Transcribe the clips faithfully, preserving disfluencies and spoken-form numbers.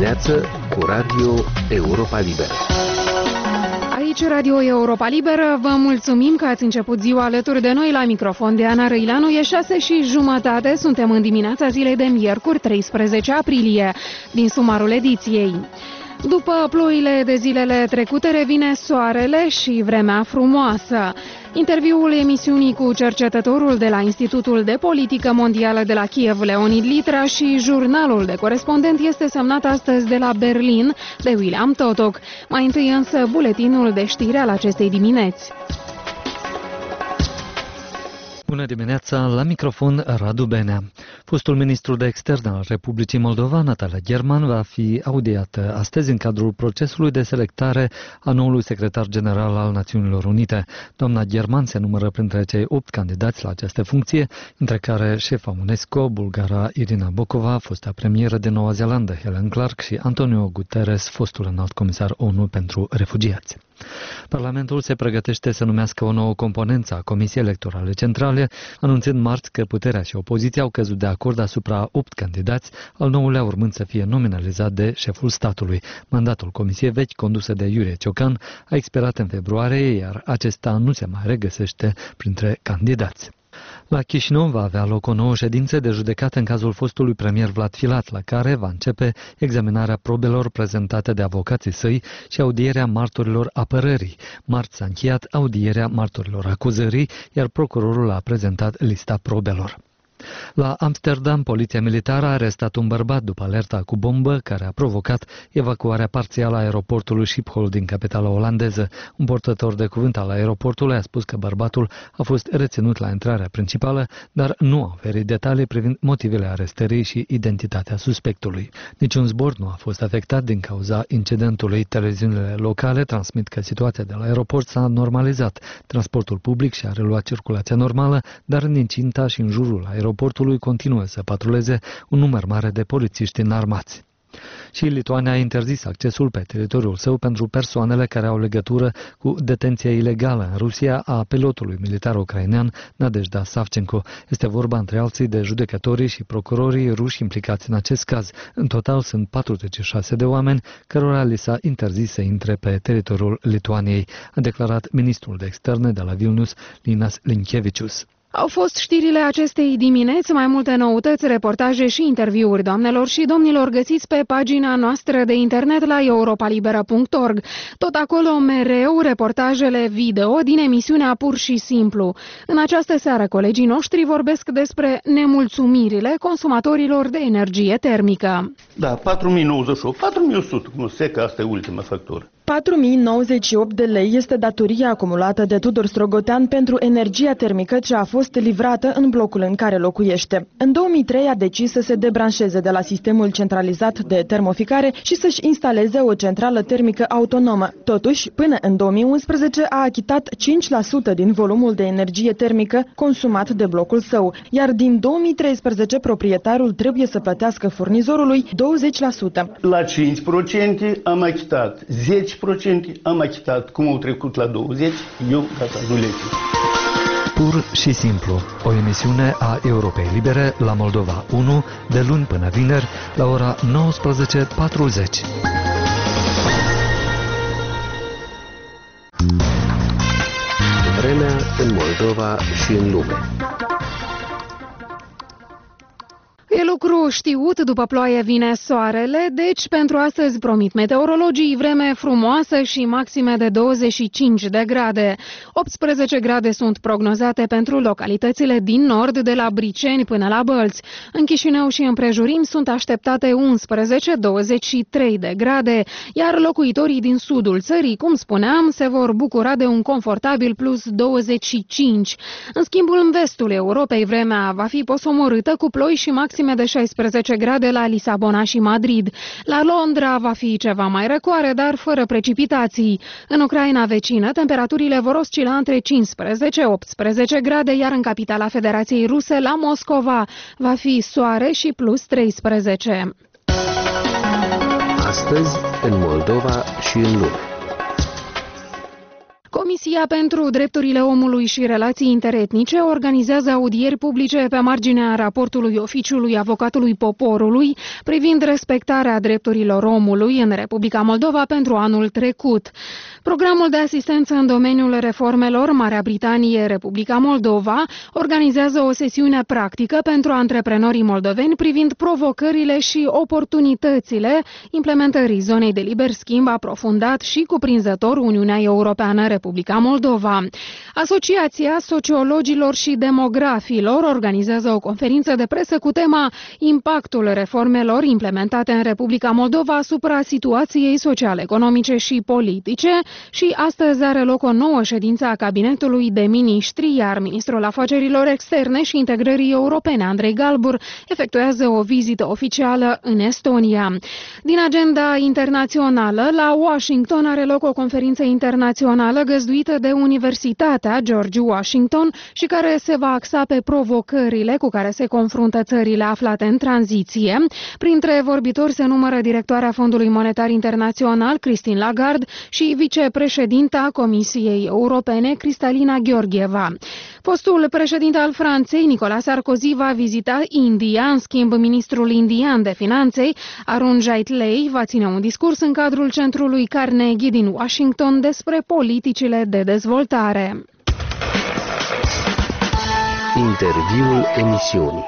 dimineață cu Radio Europa Liberă. Aici Radio Europa Liberă, vă mulțumim că ați început ziua alături de noi. La microfon de Ana Răilanu, e șase și jumătate, suntem în dimineața zilei de miercuri, treisprezece aprilie, din sumarul ediției. După ploile de zilele trecute revine soarele și vremea frumoasă. Interviul emisiunii cu cercetătorul de la Institutul de Politică Mondială de la Kiev, Leonid Litra, și jurnalul de corespondent este semnat astăzi de la Berlin de William Totok. Mai întâi însă buletinul de știri al acestei dimineți. Bună dimineața, la microfon Radu Benea. Fostul ministru de externe al Republicii Moldova, Natalia German, va fi audiată astăzi în cadrul procesului de selectare a noului secretar general al Națiunilor Unite. Doamna German se numără printre cei opt candidați la această funcție, între care șefa UNESCO, bulgara Irina Bokova, fosta premieră de Noua Zeelandă, Helen Clark, și Antonio Guterres, fostul înalt comisar ONU pentru refugiați. Parlamentul se pregătește să numească o nouă componență a Comisiei Electorale Centrale, anunțând marți că puterea și opoziția au căzut de acord asupra opt candidați, al nouălea urmând să fie nominalizat de șeful statului. Mandatul Comisiei vechi, condusă de Iurie Ciocan, a expirat în februarie, iar acesta nu se mai regăsește printre candidați. La Chișinău va avea loc o nouă ședință de judecată în cazul fostului premier Vlad Filat, la care va începe examinarea probelor prezentate de avocații săi și audierea martorilor apărării. Marți s-a încheiat audierea martorilor acuzării, iar procurorul a prezentat lista probelor. La Amsterdam, poliția militară a arestat un bărbat după alerta cu bombă care a provocat evacuarea parțială a aeroportului Schiphol din capitala olandeză. Un portător de cuvânt al aeroportului a spus că bărbatul a fost reținut la intrarea principală, dar nu a oferit detalii privind motivele arestării și identitatea suspectului. Niciun zbor nu a fost afectat din cauza incidentului. Televiziunile locale transmit că situația de la aeroport s-a normalizat. Transportul public și-a reluat circulația normală, dar în incinta și în jurul aeroportului Aeroportului continuă să patruleze un număr mare de polițiști înarmați. Și Lituania a interzis accesul pe teritoriul său pentru persoanele care au legătură cu detenția ilegală în Rusia a pilotului militar ucrainean Nadejda Savchenko. Este vorba între alții de judecătorii și procurorii ruși implicați în acest caz. În total sunt patruzeci și șase de oameni cărora li s-a interzis să intre pe teritoriul Lituaniei, a declarat ministrul de externe de la Vilnius, Linas Linkevicius. Au fost știrile acestei dimineți, mai multe noutăți, reportaje și interviuri, doamnelor și domnilor, găsiți pe pagina noastră de internet la europa libera punct org. Tot acolo mereu reportajele video din emisiunea Pur și Simplu. În această seară colegii noștri vorbesc despre nemulțumirile consumatorilor de energie termică. Da, patru mii nouăzeci și opt, patru mii o sută, cum se că asta e ultima factură. patru mii nouăzeci și opt de lei este datoria acumulată de Tudor Strogotean pentru energia termică ce a fost livrată în blocul în care locuiește. În două mii trei a decis să se debranșeze de la sistemul centralizat de termoficare și să-și instaleze o centrală termică autonomă. Totuși, până în două mii unsprezece a achitat cinci la sută din volumul de energie termică consumat de blocul său, iar din două mii treisprezece proprietarul trebuie să plătească furnizorului douăzeci la sută. La cinci la sută am achitat, zece la sută am achitat. Cum au trecut la douăzeci la sută, eu gata, nu le știu. Pur și simplu, o emisiune a Europei Libere la Moldova unu, de luni până vineri, la ora nouăsprezece patruzeci. Vremea în Moldova și în lume. E lucru știut, după ploaie vine soarele, deci pentru astăzi promit meteorologii vreme frumoasă și maxime de douăzeci și cinci de grade. optsprezece grade sunt prognozate pentru localitățile din nord, de la Briceni până la Bălți. În Chișinău și împrejurim sunt așteptate unsprezece douăzeci și trei de grade, iar locuitorii din sudul țării, cum spuneam, se vor bucura de un confortabil plus douăzeci și cinci. În schimb, în vestul Europei vremea va fi posomorâtă cu ploi și maxime de șaisprezece grade la Lisabona și Madrid. La Londra va fi ceva mai răcoare, dar fără precipitații. În Ucraina vecină, temperaturile vor oscila între cincisprezece optsprezece grade, iar în capitala Federației Ruse, la Moscova, va fi soare și plus treisprezece. Astăzi, în Moldova și în lume. Comisia pentru Drepturile Omului și Relații Interetnice organizează audieri publice pe marginea raportului Oficiului Avocatului Poporului privind respectarea drepturilor omului în Republica Moldova pentru anul trecut. Programul de asistență în domeniul reformelor Marea Britanie, Republica Moldova organizează o sesiune practică pentru antreprenorii moldoveni privind provocările și oportunitățile implementării zonei de liber schimb aprofundat și cuprinzător Uniunea Europeană, Republica Moldova. Asociația Sociologilor și Demografilor organizează o conferință de presă cu tema Impactul reformelor implementate în Republica Moldova asupra situației social-economice și politice și astăzi are loc o nouă ședință a Cabinetului de Miniștri, iar Ministrul Afacerilor Externe și Integrării Europene, Andrei Galbur, efectuează o vizită oficială în Estonia. Din agenda internațională, la Washington are loc o conferință internațională găzduită de Universitatea George Washington și care se va axa pe provocările cu care se confruntă țările aflate în tranziție. Printre vorbitori se numără directoarea Fondului Monetar Internațional, Christine Lagarde, și vicepreședinta Comisiei Europene, Kristalina Georgieva. Fostul președinte al Franței, Nicolas Sarkozy, va vizita India. În schimb, ministrul indian de finanțe, Arun Jaitley, va ține un discurs în cadrul centrului Carnegie din Washington despre politicile de dezvoltare. Interviul emisiunii.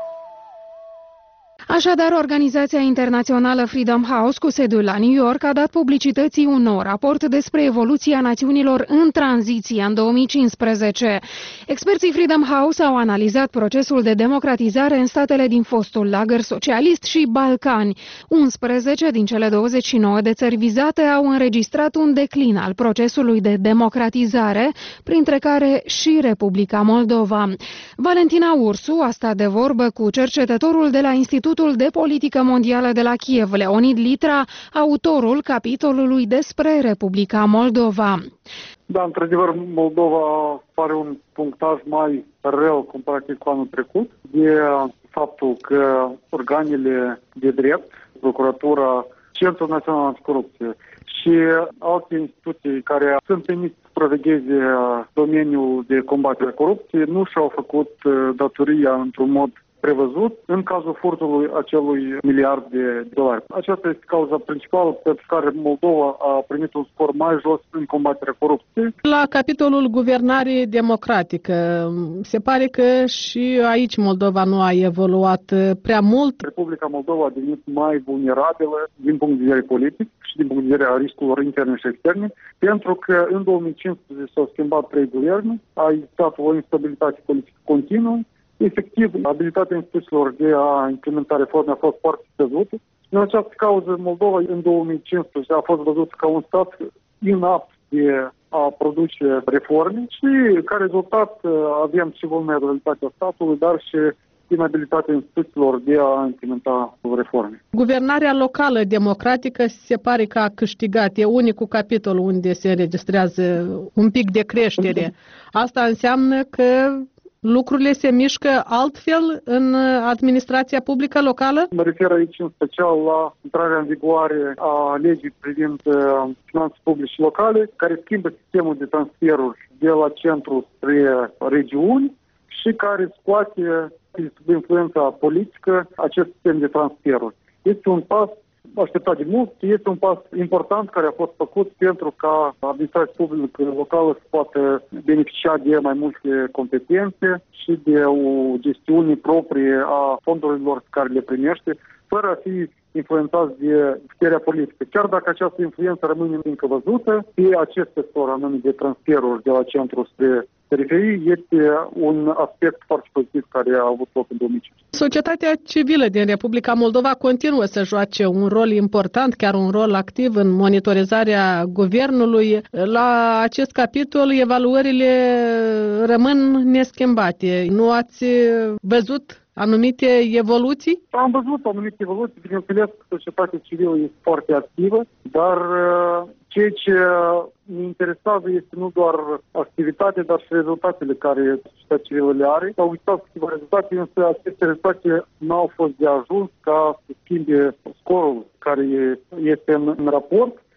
Așadar, organizația internațională Freedom House, cu sediul la New York, a dat publicității un nou raport despre evoluția națiunilor în tranziție în două mii cincisprezece. Experții Freedom House au analizat procesul de democratizare în statele din fostul lagăr socialist și Balcani. unsprezece din cele douăzeci și nouă de țări vizate au înregistrat un declin al procesului de democratizare, printre care și Republica Moldova. Valentina Ursu a stat de vorbă cu cercetătorul de la Institutul de Politică Mondială de la Kiev, Leonid Litra, autorul capitolului despre Republica Moldova. Da, într-adevăr, Moldova are un punctaj mai rău comparativ cu anul trecut, de faptul că organele de drept, Procuratura, Centrul Național Anticorupție și alte instituții care sunt trimise să supravegheze domeniul de combatere a corupției nu și-au făcut datoria într-un mod prevăzut în cazul furtului acelui miliard de dolari. Aceasta este cauza principală pentru care Moldova a primit un scor mai jos în combaterea corupției. La capitolul guvernare democratică, se pare că și aici Moldova nu a evoluat prea mult. Republica Moldova a devenit mai vulnerabilă din punct de vedere politic și din punct de vedere a riscurilor interne și externe, pentru că în două mii cincisprezece s-au schimbat trei guverne, a existat o instabilitate politică continuă. Efectiv, abilitatea instituțiilor de a implementa reforme a fost foarte scăzută. În această cauză, Moldova în două mii cincisprezece a fost văzută ca un stat inapt de a produce reforme și, ca rezultat, avem și vulnerabilitatea statului, dar și inabilitatea instituțiilor de a implementa reforme. Guvernarea locală democratică se pare că a câștigat. E unicul capitol unde se înregistrează un pic de creștere. Asta înseamnă că lucrurile se mișcă altfel în administrația publică locală? Mă refer aici în special la intrarea în vigoare a legii privind finanțe publice locale, care schimbă sistemul de transferuri de la centru spre regiuni și care scoate sub influența politică acest sistem de transferuri. Este un pas așteptat de mult, este un pas important care a fost făcut pentru ca administrația publică locală să poată beneficia de mai multe competențe și de o gestiune proprie a fondurilor care le primește, fără a fi influențați de puterea politică. Chiar dacă această influență rămâne încă văzută, pe acest sector anume de transferuri de la centru spre periferie este un aspect foarte pozitiv care a avut loc în două mii cinci. Societatea civilă din Republica Moldova continuă să joace un rol important, chiar un rol activ în monitorizarea guvernului. La acest capitol, evaluările rămân neschimbate. Nu ați văzut anumite evoluții? Am văzut anumite evoluții, bineînțeles că societatea civilă este foarte activă, dar ceea ce ne interesează este nu doar activitatea, dar și rezultatele care societatea civilă le are. Au uitat câteva rezultate, însă aceste rezultate nu au fost de ajuns ca să schimbe scorul care este în, în raport.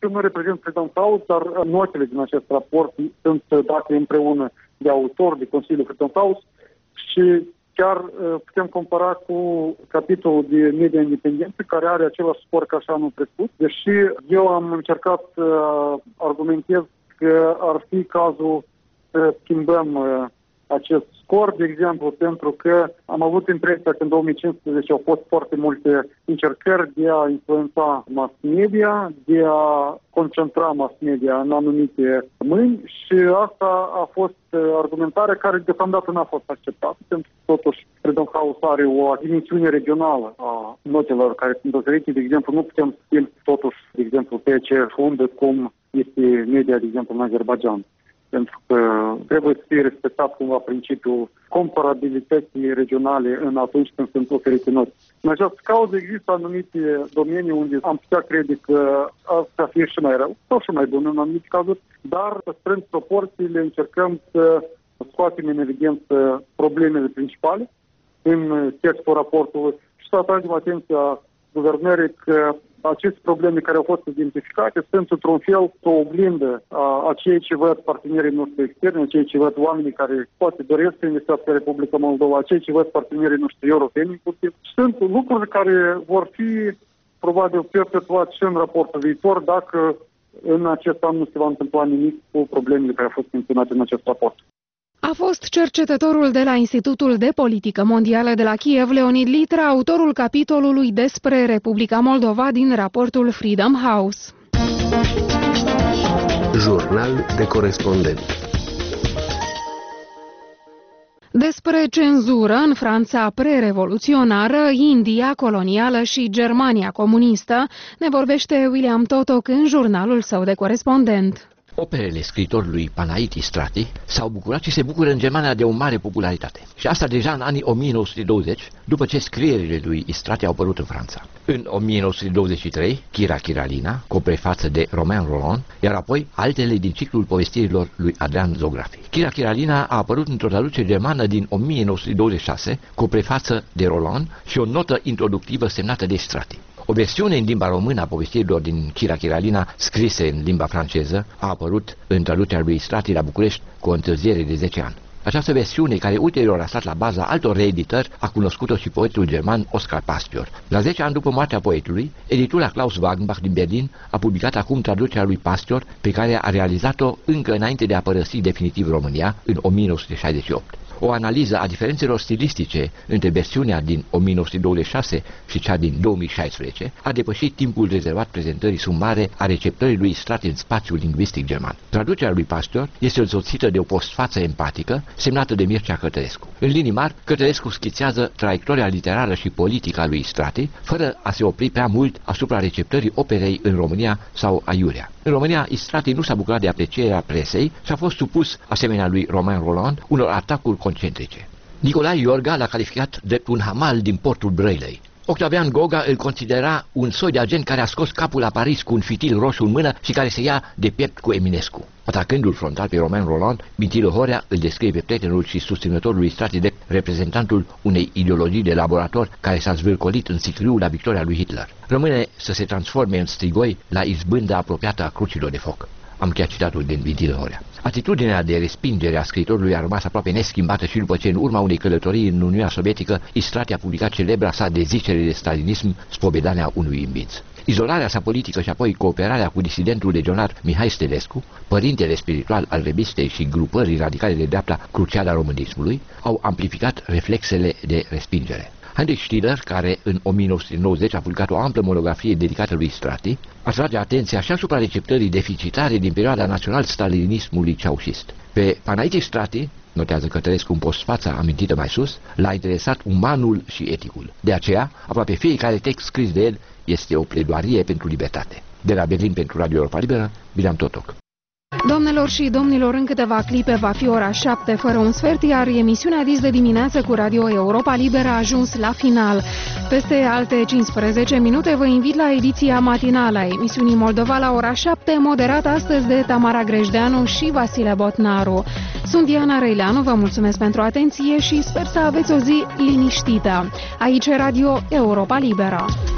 eu nu reprezint Freedom House, dar notele din acest raport sunt date împreună de autor, de Consiliul Freedom House și chiar putem compara cu capitolul de media independență, care are același scor ca și anul trecut, deși eu am încercat să argumentez că ar fi cazul să schimbăm acest scor, de exemplu, pentru că am avut impresia că în două mii cincisprezece au fost foarte multe încercări de a influența mass media, de a concentra mass media în anumite mâini și asta a fost argumentarea care deocamdată n-a fost acceptată, pentru că totuși Freedom House are o dimensiune regională a notelor care sunt oferite. De exemplu, nu putem schimbi totuși, de exemplu, pe aceeași undă cum este media, de exemplu, în Azerbaijan. Pentru că trebuie să fie respectat cumva principiul comparabilității regionale în atunci când sunt oferite note. În această cauză există anumite domenii unde am putea crede că asta fie și mai rău sau și mai bun în anumite cazuri, dar păstrând proporțiile încercăm să scoatem în evidență problemele principale în textul raportului și să atragem atenția guvernării că aceste probleme care au fost identificate sunt într-un fel o oglindă a, a ceea ce văd partenerii noștri externi, a ceea ce văd oamenii care poate doresc să investească în Republica Moldova, a ceea ce văd partenerii noștri europeni. Sunt lucruri care vor fi probabil perpetuate și în raportul viitor dacă în acest an nu se va întâmpla nimic cu problemele care au fost menționate în acest raport. A fost cercetătorul de la Institutul de Politică Mondială de la Kiev, Leonid Litra, autorul capitolului despre Republica Moldova din raportul Freedom House. Jurnal de corespondent. Despre cenzură în Franța pre-revoluționară, India colonială și Germania comunistă ne vorbește William Totoc în jurnalul său de corespondent. Operele scriitorului Panaiti Strati s-au bucurat și se bucură în Germania de o mare popularitate. Și asta deja în anii o mie nouă sute douăzeci, după ce scrierile lui Strati au apărut în Franța. În o mie nouă sute douăzeci și trei, Chira Chiralina, cu o prefață de Romain Rolland, iar apoi altele din ciclul povestirilor lui Adrian Zografi. Chira Chiralina a apărut într-o traducere germană din o mie nouă sute douăzeci și șase, cu o prefață de Rolland și o notă introductivă semnată de Strati. O versiune în limba română a povestirilor din Chira Chiralina, scrise în limba franceză, a apărut în traducerea lui Strati la București cu o întârziere de zece ani. Această versiune, care ulterior a stat la baza altor reeditări, a cunoscut-o și poetul german Oskar Pastior. La zece ani după moartea poetului, editura Klaus Wagenbach din Berlin a publicat acum traducerea lui Pastior, pe care a realizat-o încă înainte de a părăsi definitiv România, în o mie nouă sute șaizeci și opt. O analiză a diferențelor stilistice între versiunea din o mie nouă sute douăzeci și șase și cea din două mii șaisprezece a depășit timpul rezervat prezentării sumare a receptării lui Strati în spațiul lingvistic german. Traducerea lui Pastior este însoțită de o postfață empatică semnată de Mircea Cătărescu. În linii mari, Cătărescu schițează traiectoria literară și politică a lui Strati, fără a se opri prea mult asupra receptării operei în România sau aiurea. În România, Strati nu s-a bucurat de aprecierea presei și a fost supus, asemenea lui Romain Rolland, unor atacuri concentrice. Nicolae Iorga l-a calificat drept un hamal din portul Brăilei. Octavian Goga îl considera un soi de agent care a scos capul la Paris cu un fitil roșu în mână și care se ia de piept cu Eminescu. Atacându-l frontal pe Romain Rolland, Mintilo Horea îl descrie pe prietenul și susținătorul lui Strati de reprezentantul unei ideologii de laborator care s-a zvârcolit în sicriu la victoria lui Hitler. Rămâne să se transforme în strigoi la izbânda apropiată a crucilor de foc. Am chiar citatul din Mintilo Horea. Atitudinea de respingere a scriitorului a rămas aproape neschimbată și după ce, în urma unei călătorii în Uniunea Sovietică, Strati a publicat celebra sa dezicere de stalinism, Spovedania unui imbinț. Izolarea sa politică și apoi cooperarea cu disidentul legionar Mihai Stelescu, părintele spiritual al revistei și grupării radicale de dreapta Cruciada Românismului, au amplificat reflexele de respingere. Heinrich Stiller, care în o mie nouă sute nouăzeci a publicat o amplă monografie dedicată lui Strati, atrage atenția și asupra receptării deficitare din perioada național-stalinismului ceaușist. Pe Panaiti Strati, notează Cătărescu în postfața amintită mai sus, l-a interesat umanul și eticul. De aceea, aproape fiecare text scris de el este o pledoarie pentru libertate. De la Berlin pentru Radio Europa Liberă, William Totoc. Doamnelor și domnilor, în câteva clipe va fi ora șapte fără un sfert, iar emisiunea Dis de dimineață cu Radio Europa Liberă a ajuns la final. Peste alte cincisprezece minute vă invit la ediția matinală a emisiunii Moldova la ora șapte, moderată astăzi de Tamara Grejdeanu și Vasile Botnaru. Sunt Diana Răileanu, vă mulțumesc pentru atenție și sper să aveți o zi liniștită. Aici Radio Europa Liberă.